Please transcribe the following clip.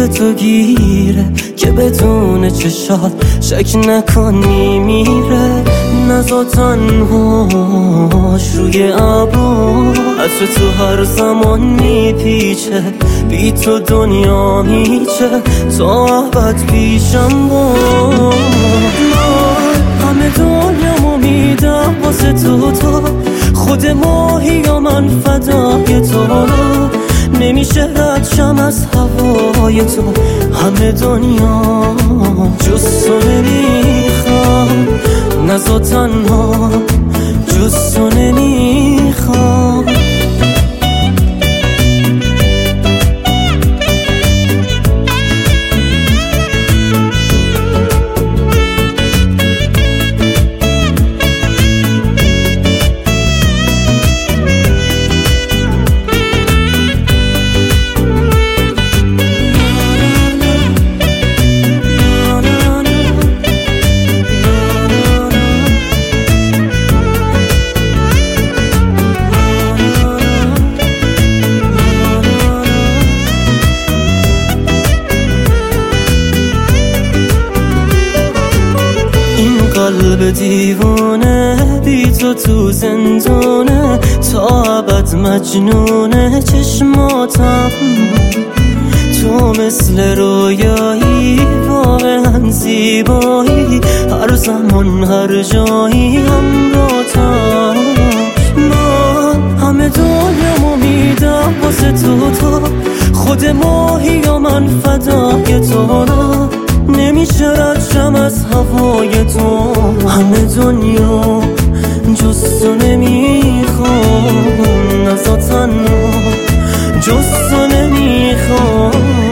به تو گیره که بدون چشات شک نکنی میره. نزا تنهاش روی ابرو عطر تو هر زمان میپیچه، بی تو دنیا میچه تا ابد پیشم بود. همه دنیامو میدم واسه تو، خود ماهی یا من فدای تو. نمیشه رد شم از هوای تو، همه دنیا جز تو نمیخوام. نزا تنها جز تو نمیخوام. قلب دیوانه بی تو زندانه تا ابد مجنونه. چشماتم تو مثل رویایی واقعا زیبایی، هر زمان هر جایی همراهتم. من همه دنیامو میدم واسه تو، خود ماهی یا من فدای تو. نمیشه رد شم از هوای تو، همه دنیا جز تو نمیخوام. نزا تنها جز تو نمیخوام.